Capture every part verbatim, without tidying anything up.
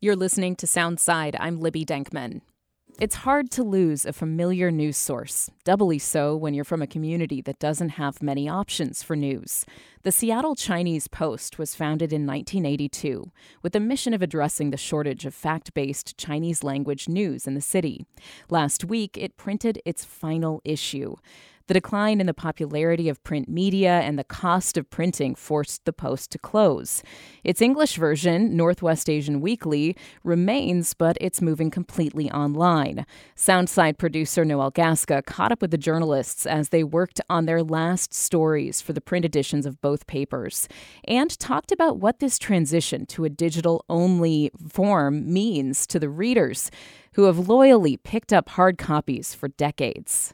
You're listening to Soundside. I'm Libby Denkman. It's hard to lose a familiar news source, doubly so when you're from a community that doesn't have many options for news. The Seattle Chinese Post was founded in nineteen eighty-two with the mission of addressing the shortage of fact-based Chinese-language news in the city. Last week, it printed its final issue. The decline in the popularity of print media and the cost of printing forced the Post to close. Its English version, Northwest Asian Weekly, remains, but it's moving completely online. Soundside producer Noel Gasca caught up with the journalists as they worked on their last stories for the print editions of both papers and talked about what this transition to a digital-only form means to the readers who have loyally picked up hard copies for decades.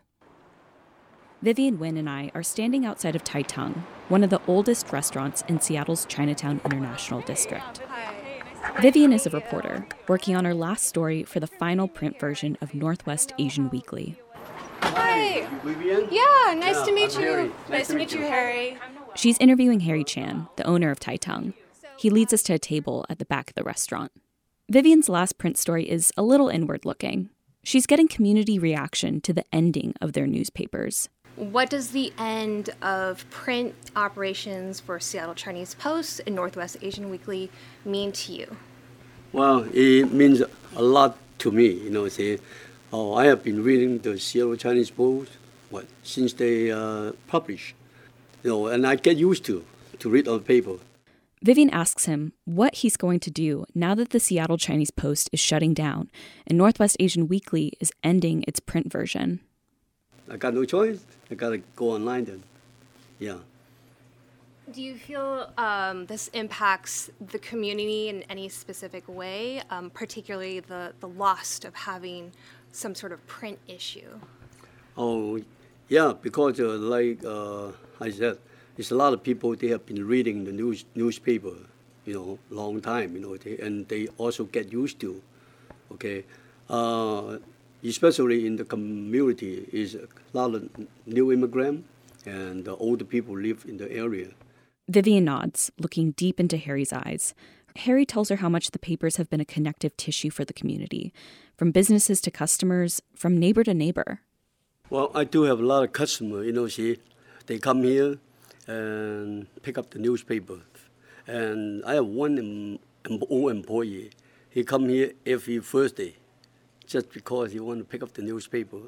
Vivian Nguyen and I are standing outside of Tai Tung, one of the oldest restaurants in Seattle's Chinatown International District. Vivian is a reporter, working on her last story for the final print version of Northwest Asian Weekly. Hi. Vivian? Yeah, nice yeah, to meet I'm you. Nice, nice to meet you, Harry. She's interviewing Harry Chan, the owner of Tai Tung. He leads us to a table at the back of the restaurant. Vivian's last print story is a little inward-looking. She's getting community reaction to the ending of their newspapers. What does the end of print operations for Seattle Chinese Post and Northwest Asian Weekly mean to you? Well, it means a lot to me. You know, say, oh, I have been reading the Seattle Chinese Post what since they uh, published. You know, and I get used to to read on paper. Vivian asks him what he's going to do now that the Seattle Chinese Post is shutting down and Northwest Asian Weekly is ending its print version. I got no choice. I got to go online then. Yeah. Do you feel um, this impacts the community in any specific way, um, particularly the, the loss of having some sort of print issue? Oh, yeah, because uh, like uh, I said, there's a lot of people, they have been reading the news newspaper, you know, long time, you know, they, and they also get used to, okay? Uh, especially in the community, is a lot of new immigrant and the older people live in the area. Vivian nods, looking deep into Harry's eyes. Harry tells her how much the papers have been a connective tissue for the community, from businesses to customers, from neighbor to neighbor. Well, I do have a lot of customers, you know, see, they come here and pick up the newspaper. And I have one em- old employee. He come here every Thursday, just because he want to pick up the newspaper.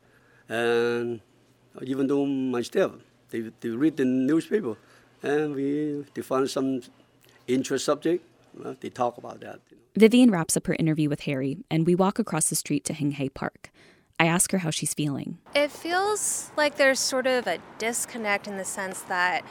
And even though my staff, they, they read the newspaper, and we they find some interest subject, well, they talk about that. You know. Vivian wraps up her interview with Harry, and we walk across the street to Hing Hay Park. I ask her how she's feeling. It feels like there's sort of a disconnect in the sense that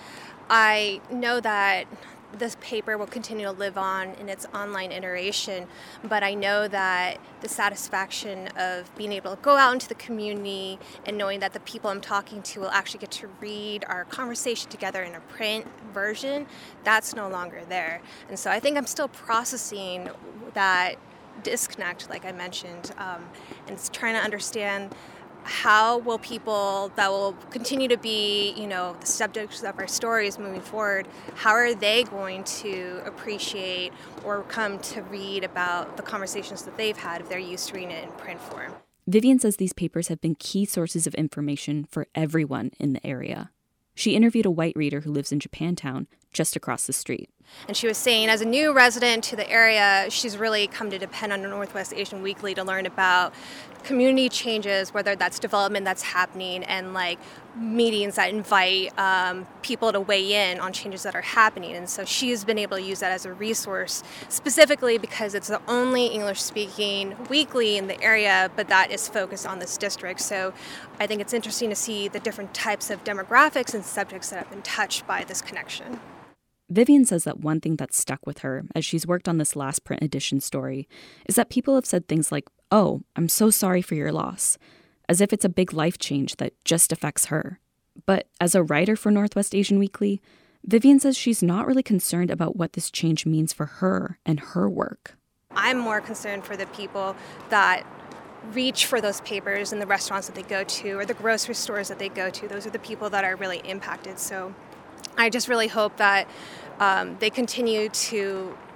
I know that this paper will continue to live on in its online iteration, but I know that the satisfaction of being able to go out into the community and knowing that the people I'm talking to will actually get to read our conversation together in a print version, that's no longer there. And so I think I'm still processing that disconnect, like I mentioned, um, and it's trying to understand how will people that will continue to be, you know, the subjects of our stories moving forward, how are they going to appreciate or come to read about the conversations that they've had if they're used to reading it in print form? Vivian says these papers have been key sources of information for everyone in the area. She interviewed a white reader who lives in Japantown, just across the street. And she was saying, as a new resident to the area, she's really come to depend on Northwest Asian Weekly to learn about community changes, whether that's development that's happening and like meetings that invite um, people to weigh in on changes that are happening. And so she's been able to use that as a resource, specifically because it's the only English-speaking weekly in the area, but that is focused on this district. So I think it's interesting to see the different types of demographics and subjects that have been touched by this connection. Vivian says that one thing that's stuck with her as she's worked on this last print edition story is that people have said things like, "Oh, I'm so sorry for your loss," as if it's a big life change that just affects her. But as a writer for Northwest Asian Weekly, Vivian says she's not really concerned about what this change means for her and her work. I'm more concerned for the people that reach for those papers in the restaurants that they go to or the grocery stores that they go to. Those are the people that are really impacted. So I just really hope that um, they continue to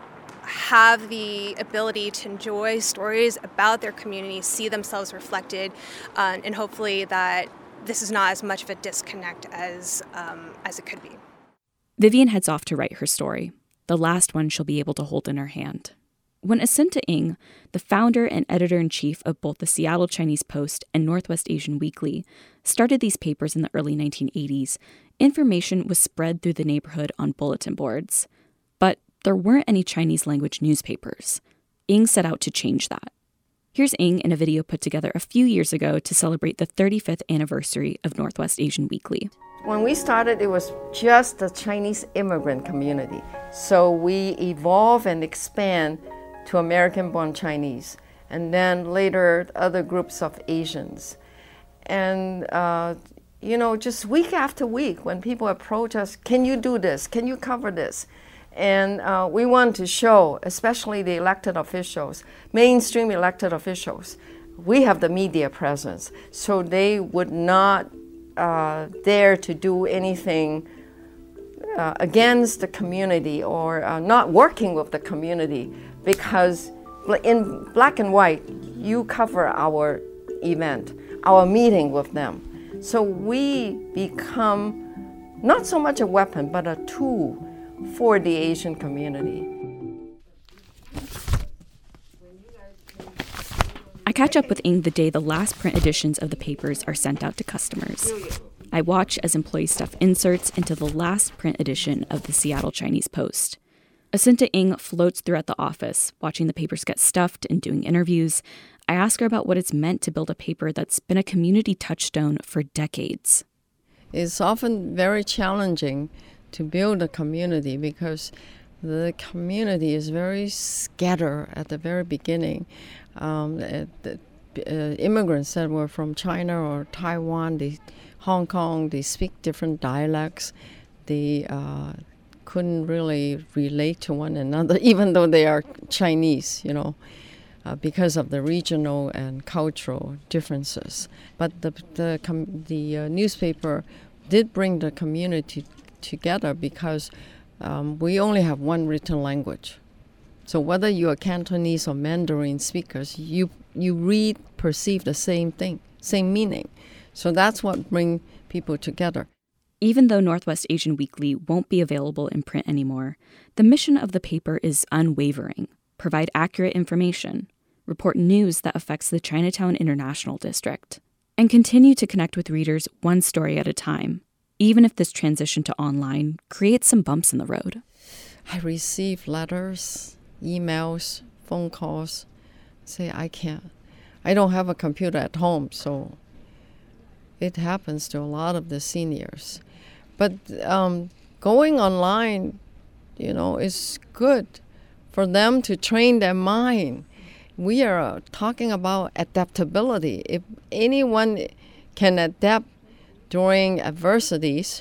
have the ability to enjoy stories about their community, see themselves reflected, uh, and hopefully that this is not as much of a disconnect as um, as it could be. Vivian heads off to write her story, the last one she'll be able to hold in her hand. When Asinta Ng, the founder and editor-in-chief of both the Seattle Chinese Post and Northwest Asian Weekly, started these papers in the early nineteen eighties, information was spread through the neighborhood on bulletin boards. But there weren't any Chinese-language newspapers. Ng set out to change that. Here's Ng in a video put together a few years ago to celebrate the thirty-fifth anniversary of Northwest Asian Weekly. When we started, it was just the Chinese immigrant community. So we evolve and expand to American-born Chinese, and then later other groups of Asians. And, uh, you know, just week after week, when people approach us, can you do this? Can you cover this? And uh, we want to show, especially the elected officials, mainstream elected officials, we have the media presence, so they would not uh, dare to do anything uh, against the community or uh, not working with the community, because in black and white, you cover our event, our meeting with them. So we become not so much a weapon, but a tool for the Asian community. I catch up with Ng the day the last print editions of the papers are sent out to customers. I watch as employees stuff inserts into the last print edition of the Seattle Chinese Post. Asinta Ng floats throughout the office, watching the papers get stuffed and doing interviews. I ask her about what it's meant to build a paper that's been a community touchstone for decades. It's often very challenging to build a community because the community is very scattered at the very beginning. Um, the uh, immigrants that were from China or Taiwan, they, Hong Kong, they speak different dialects. They uh, couldn't really relate to one another, even though they are Chinese, you know, uh, because of the regional and cultural differences. But the the, com- the uh, newspaper did bring the community together because um, we only have one written language. So whether you are Cantonese or Mandarin speakers, you you read, perceive the same thing, same meaning. So that's what brings people together. Even though Northwest Asian Weekly won't be available in print anymore, the mission of the paper is unwavering. Provide accurate information, report news that affects the Chinatown International District, and continue to connect with readers one story at a time, even if this transition to online creates some bumps in the road. I receive letters, emails, phone calls, say I can't. I don't have a computer at home, so it happens to a lot of the seniors. But um, going online, you know, is good for them to train their mind. We are uh, talking about adaptability. If anyone can adapt during adversities,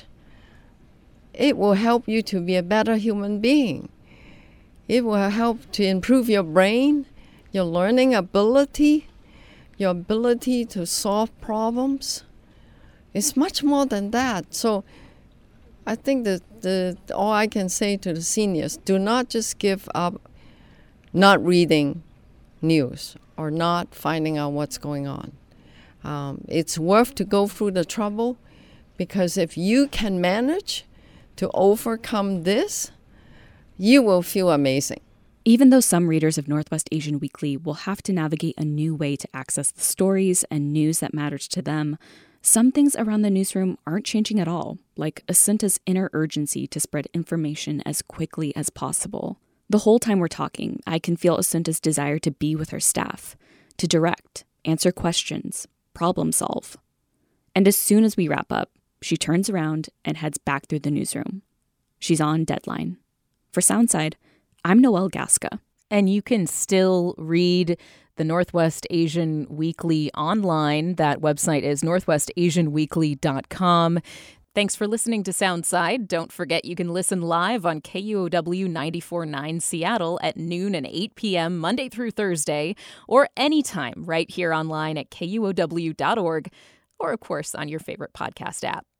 it will help you to be a better human being. It will help to improve your brain, your learning ability, your ability to solve problems. It's much more than that. So I think that the, all I can say to the seniors, do not just give up not reading news or not finding out what's going on. Um, it's worth to go through the trouble, because if you can manage to overcome this, you will feel amazing. Even though some readers of Northwest Asian Weekly will have to navigate a new way to access the stories and news that matters to them, some things around the newsroom aren't changing at all, like Asinta's inner urgency to spread information as quickly as possible. The whole time we're talking, I can feel Asinta's desire to be with her staff, to direct, answer questions, problem solve. And as soon as we wrap up, she turns around and heads back through the newsroom. She's on deadline. For Soundside, I'm Noelle Gasca. And you can still read the Northwest Asian Weekly online. That website is northwest asian weekly dot com. Thanks for listening to Soundside. Don't forget you can listen live on K U O W ninety-four point nine Seattle at noon and eight p.m. Monday through Thursday, or anytime right here online at K U O W dot org, or of course on your favorite podcast app.